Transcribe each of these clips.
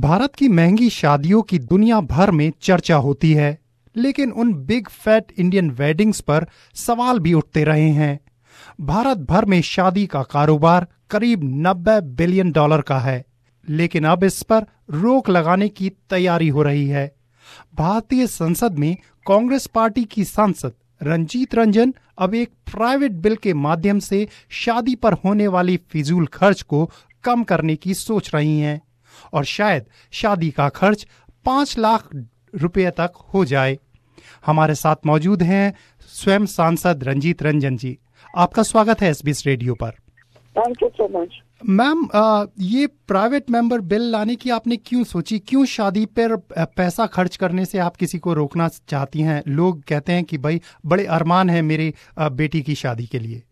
भारत की महंगी शादियों की दुनिया भर में चर्चा होती है, लेकिन उन बिग फैट इंडियन वेडिंग्स पर सवाल भी उठते रहे हैं। भारत भर में शादी का कारोबार करीब 90 बिलियन डॉलर का है, लेकिन अब इस पर रोक लगाने की तैयारी हो रही है। भारतीय संसद में कांग्रेस पार्टी की सांसद रंजीत रंजन अब एक प्राइवेट बिल के माध्यम से शादी पर होने वाली फिजूल खर्च को कम करने की सोच रही हैं और शायद शादी का खर्च 5 लाख रुपए तक हो जाए। हमारे साथ मौजूद हैं स्वयं सांसद रंजीत रंजन जी। आपका स्वागत है एसबीएस रेडियो पर। Thank you so much. Ma'am, ये प्राइवेट मेंबर बिल लाने की आपने क्यों सोची? क्यों शादी पर पैसा खर्च करने से आप किसी को रोकना चाहती हैं? लोग कहते हैं कि भाई बड़े अरमान है मेरी बेटी की शादी के लिए।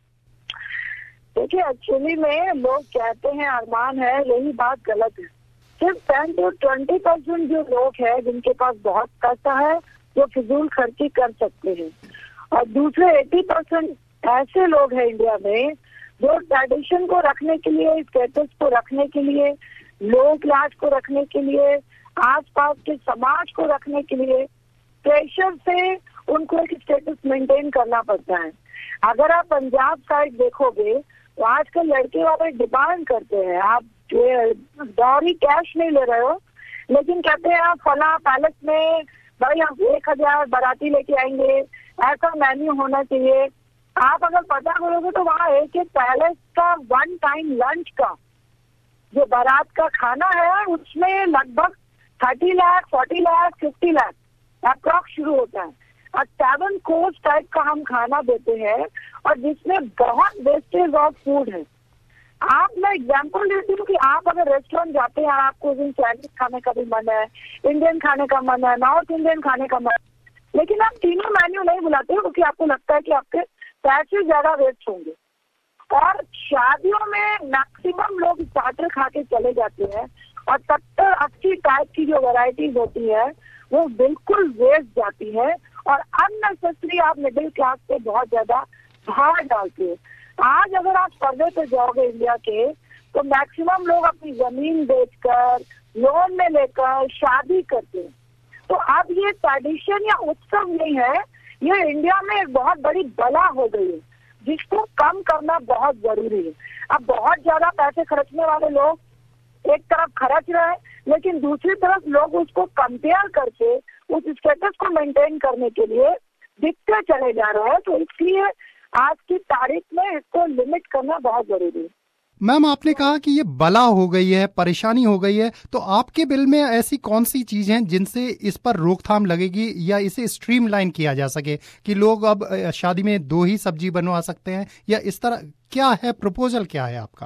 देखिए, एक्चुअली में लोग कहते हैं अरमान है, यही बात गलत है। सिर्फ 10 to 20% जो लोग हैं जिनके पास बहुत पैसा है वो फिजूल खर्ची कर सकते हैं, और दूसरे 80% ऐसे लोग हैं इंडिया में जो ट्रेडिशन को रखने के लिए, स्टेटस को रखने के लिए, लोक लाज को रखने के लिए, आसपास के समाज को रखने के लिए प्रेशर से उनको एक स्टेटस मेंटेन करना पड़ता है। अगर आप पंजाब साइड देखोगे तो आजकल लड़के वाले डिमांड करते हैं, आप डॉरी कैश नहीं ले रहे हो, लेकिन कहते हैं आप फला पैलेस में भाई हम 1000 बाराती लेके आएंगे, ऐसा मेन्यू होना चाहिए। आप अगर पता करोगे तो वहाँ एक पैलेस का 1 टाइम लंच का जो बारात का खाना है उसमें लगभग 30 लाख, 40 लाख, 50 लाख अप्रॉक्स शुरू होता है। और 7 कोर्स टाइप का हम खाना देते हैं और जिसमें बहुत वेस्टेज ऑफ फूड है। आप, मैं एग्जांपल देती हूँ कि आप अगर रेस्टोरेंट जाते हैं, आपको उस दिन चाइनीज खाने का भी मन है, इंडियन खाने का मन है, नॉर्थ इंडियन खाने का मन है, लेकिन आप तीनों मेन्यू नहीं बुलाते क्योंकि आपको लगता है कि आपके पैसे ज्यादा वेस्ट होंगे। और शादियों में मैक्सिमम लोग स्टार्टर खा के चले जाते हैं और 70-80 टाइप की जो वैरायटीज होती है वो बिल्कुल वेस्ट जाती है और अननेसेसरी आप मिडिल क्लास पे बहुत ज्यादा भार डालते हैं। आज अगर आप सर्वे पे जाओगे इंडिया के तो मैक्सिमम लोग अपनी जमीन बेचकर, लोन में लेकर शादी करते हैं। तो अब ये ट्रेडिशन या उत्सव नहीं है, ये इंडिया में एक बहुत बड़ी बला हो गई है जिसको कम करना बहुत जरूरी है। अब बहुत ज्यादा पैसे खर्चने वाले लोग एक तरफ खर्च रहे हैं, लेकिन दूसरी तरफ लोग उसको कंपेयर करके उस स्टेटस को मेंटेन करने के लिए दिखते चले जा रहे हैं। तो इसलिए आज की तारीख में इसको लिमिट करना बहुत जरूरी है। मैम, आपने कहा कि ये बला हो गई है, परेशानी हो गई है, तो आपके बिल में ऐसी कौन सी चीज हैं जिनसे इस पर रोकथाम लगेगी या इसे स्ट्रीमलाइन किया जा सके कि लोग अब शादी में 2 ही सब्जी बनवा सकते हैं, या इस तरह क्या है, प्रपोजल क्या है आपका?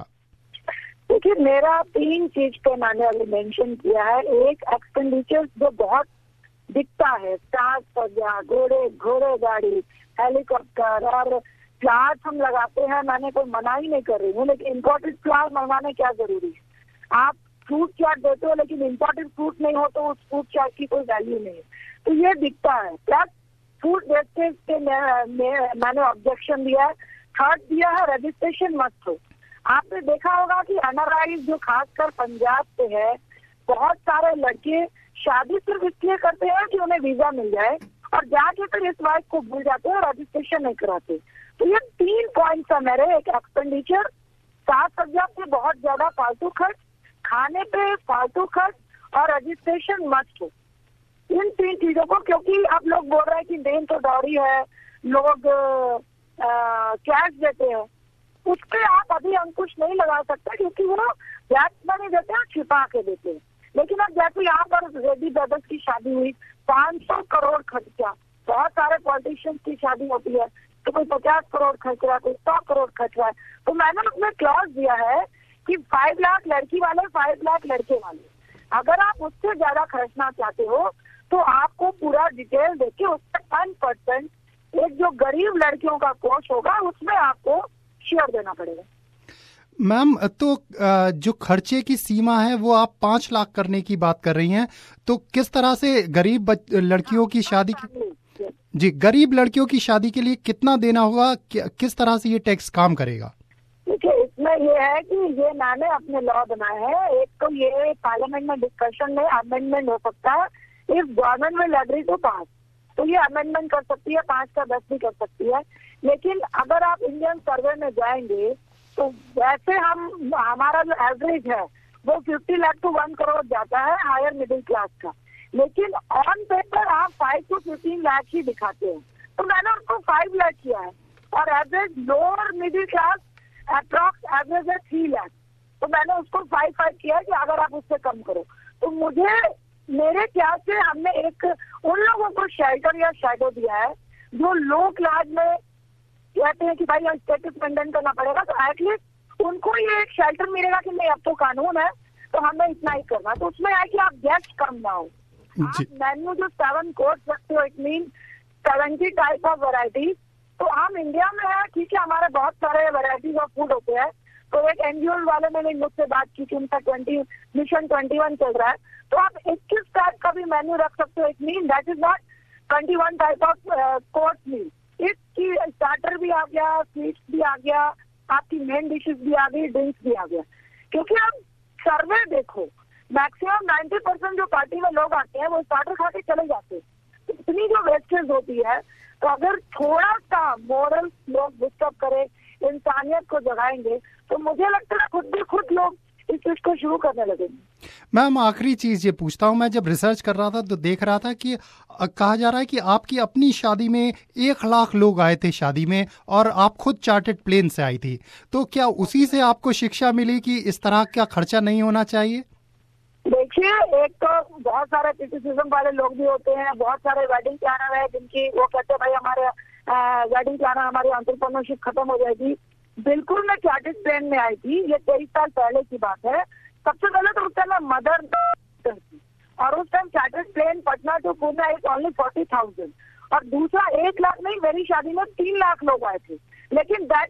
देखिए, मेरा 3 चीज पे मैंने अभी मेंशन किया है। एक, एक्सपेंडिचर जो बहुत दिखता है, साज सज्जा, घोड़े गाड़ी, हेलीकॉप्टर और फ्लावर्स हम लगाते हैं, मैंने कोई मना ही नहीं कर रही हूँ, लेकिन इम्पोर्टेड फ्लावर मंगवाने क्या जरूरी है? आप फ्रूट चाट देते हो लेकिन इम्पोर्टेड फ्रूट नहीं हो तो उस फ्रूट चाट की कोई वैल्यू नहीं है। तो ये दिखता है। प्लस फूड वेस्टेज पे मैंने ऑब्जेक्शन दिया है। थर्ड दिया है, रजिस्ट्रेशन मस्ट हो। आपने देखा होगा कि एनआरआई जो खासकर पंजाब से है, बहुत सारे लड़के शादी सिर्फ इसलिए करते हैं कि उन्हें वीजा मिल जाए और जाके फिर इस वाइफ को भूल जाते हैं और रजिस्ट्रेशन नहीं कराते। तो ये 3 पॉइंट्स है मेरे। एक, एक्सपेंडिचर, साज सज्जा पे बहुत ज्यादा फालतू खर्च, खाने पे फालतू खर्च और रजिस्ट्रेशन मस्ट हो। इन 3 चीजों को, क्योंकि अब लोग बोल रहे हैं कि देन तो डॉरी है, लोग कैश देते हैं, उस पे आप अभी अंकुश नहीं लगा सकते क्योंकि वो ब्लैक मनी देते हैं, छिपा के देते हैं। लेकिन अब जैसे यहाँ पर रेड्डी ब्रदर्स की शादी हुई, 500 करोड़ खर्चा, बहुत सारे पॉलिटिशियंस की शादी होती है तो कोई 50 करोड़ खर्च रहा है, कोई 100 करोड़ खर्च रहा है। तो मैंने उसमें क्लॉज दिया है कि 5 लाख लड़की वाले, 5 लाख लड़के वाले। अगर आप उससे ज्यादा खर्चना चाहते हो तो आपको पूरा डिटेल देके उसका 10% एक जो गरीब लड़कियों का कोष होगा उसमें आपको शेयर देना पड़ेगा। मैम, तो जो खर्चे की सीमा है वो आप 5 लाख करने की बात कर रही हैं, तो किस तरह से गरीब लड़कियों की शादी जी, गरीब लड़कियों की शादी के लिए कितना देना होगा? किस तरह से ये टैक्स काम करेगा? देखिए, इसमें ये है कि ये मैंने अपने लॉ बनाए हैं। एक तो ये पार्लियामेंट में डिस्कशन में अमेंडमेंट हो सकता है, if government will agree to pass, तो ये अमेंडमेंट कर सकती है, 5 का 10 भी कर सकती है। लेकिन अगर आप इंडियन सर्वे में जाएंगे तो वैसे हमारा जो एवरेज है वो 50 लाख टू 1 करोड़ जाता है हायर मिडिल क्लास का, लेकिन ऑन पेपर आप 5 to 15 लाख ही दिखाते हैं। तो मैंने उसको 5 लाख किया है, और average lower middle class approx average है 3 लाख, तो मैंने उसको 5 किया कि अगर आप उससे कम करो। तो मेरे ख्याल से हमने एक उन लोगों को शेल्टर या शैडो दिया है जो लो क्लास में कहते हैं कि भाई स्टेटस मेंटेन करना पड़ेगा, तो एटलीस्ट उनको ये एक शेल्टर मिलेगा कि नहीं अब तो कानून है तो हमें इतना ही करना। तो उसमें है कि आप गेस्ट कम ना हो, आप मेन्यू जो 7 कोर्स रखते हो, it mean 70 type of variety. तो हम इंडिया में है, ठीक है, हमारे बहुत सारे वैरायटीज ऑफ फूड होते हैं। तो एक एनजीओ वाले ने मुझसे बात की कि उनका मिशन 21 चल रहा है, तो आप 21 टाइप का भी मेन्यू रख सकते हो। It mean that is not 21 type of course meal. इसकी स्टार्टर भी आ गया, स्वीट्स भी आ गया, आपकी मेन डिशेस भी आ गई, ड्रिंक्स भी आ गया। क्योंकि आप सर्वे देखो, मैक्सिमम 90% जो पार्टी में लोग आते हैं वो स्टार्टर खा के चले जाते हैं। इतनी जो वेस्टेज होती है, तो अगर थोड़ा सा मोरल लोग डिस्टर्ब करे, इंसानियत को जगाएंगे, तो मुझे लगता है खुद लोग इस चीज को शुरू करने लगेंगे। मैम, आखिरी चीज ये पूछता हूँ, मैं जब रिसर्च कर रहा था तो देख रहा था कि कहा जा रहा है कि आपकी अपनी शादी में 1 लाख लोग आए थे शादी में, और आप खुद चार्टर्ड प्लेन से आई थी। तो क्या उसी से आपको शिक्षा मिली कि इस तरह का खर्चा नहीं होना चाहिए? देखिए, एक तो बहुत सारे क्रिटिसिज्म वाले लोग भी होते हैं, बहुत सारे वेडिंग प्लानर है जिनकी वो कहते हैं भाई हमारे वेडिंग प्लानर, हमारी एंटरप्रेन्योरशिप खत्म हो जाएगी। बिल्कुल मैं चार्टर्ड प्लेन में आई थी, ये 23 साल पहले की बात है। सबसे पहले तो उस टाइम मैं मदर थी, और उस time chartered plane Patna to Pune is only 40,000, और दूसरा 1 लाख नहीं, मेरी शादी में 3 लाख लोग आए थे। लेकिन that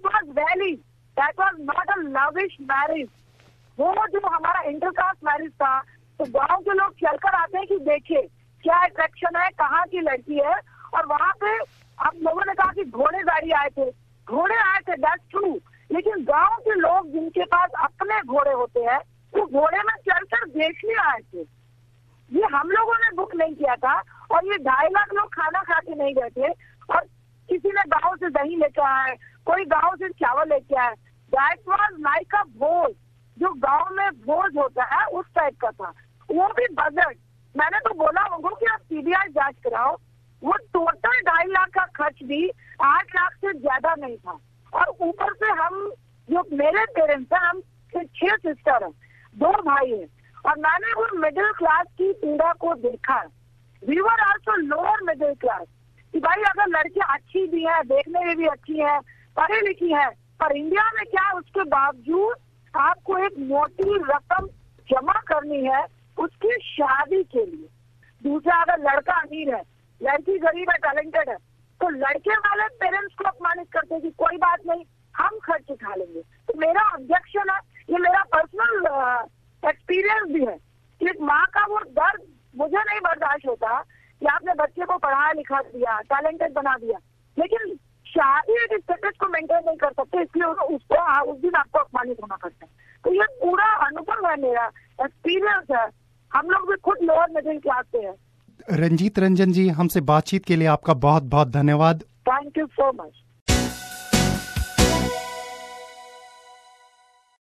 was not a lavish marriage, वो जो हमारा इंटरकास्ट मैरिज था। तो गांव के लोग चलकर आते हैं कि देखिए क्या अट्रैक्शन है, कहाँ की लड़की है। और वहां पे आप लोगों ने कहा कि घोड़े गाड़ी आए थे, दैट्स ट्रू, लेकिन गांव के लोग जिनके पास अपने घोड़े होते हैं वो घोड़े में चलकर देखने आए थे। ये हम लोगों ने बुक नहीं किया था, और ये 2.5 लाख लोग खाना खा के नहीं गए थे, और किसी ने गाँव से दही लेके आए, कोई गाँव से चावल लेके आए। दैट वाज लाइक अ भोज, जो गांव में भोज होता है उस टाइप का था, वो भी बजट। मैंने तो बोला उनको कि आप सीबीआई जांच कराओ। वो टोटल 2.5 लाख का खर्च भी 8 लाख से ज्यादा नहीं था, और ऊपर से हम जो मेरे पेरेंट्स हैं, हम 6 सिस्टर हैं, 2 भाई हैं, और मैंने वो मिडिल क्लास की पीड़ा को देखा है। We were also lower middle class, कि भाई अगर लड़कियां अच्छी भी है, देखने में भी अच्छी है, पढ़ी लिखी है, पर इंडिया में क्या उसके बावजूद आपको एक मोटी रकम जमा करनी है उसकी शादी के लिए। दूसरा, अगर लड़का अमीर है, लड़की गरीब है, टैलेंटेड है, तो लड़के वाले पेरेंट्स को अपमानित करते हैं कि कोई बात नहीं, हम खर्च उठा लेंगे। तो मेरा ऑब्जेक्शन है, ये मेरा पर्सनल एक्सपीरियंस भी है कि एक माँ का वो दर्द मुझे नहीं बर्दाश्त होता कि आपने बच्चे को पढ़ा लिखा दिया, टैलेंटेड बना दिया, लेकिन शादी एक स्टेटस को मेंटेन नहीं कर सकते, इसलिए उसको उस दिन आपको अपमानित होना पड़ता है। तो ये पूरा अनुभव है, मेरा एक्सपीरियंस है। हम लोग भी खुद लोअर मिडिल क्लास से हैं। रंजीत रंजन जी, हमसे बातचीत के लिए आपका बहुत बहुत धन्यवाद। Thank you so much.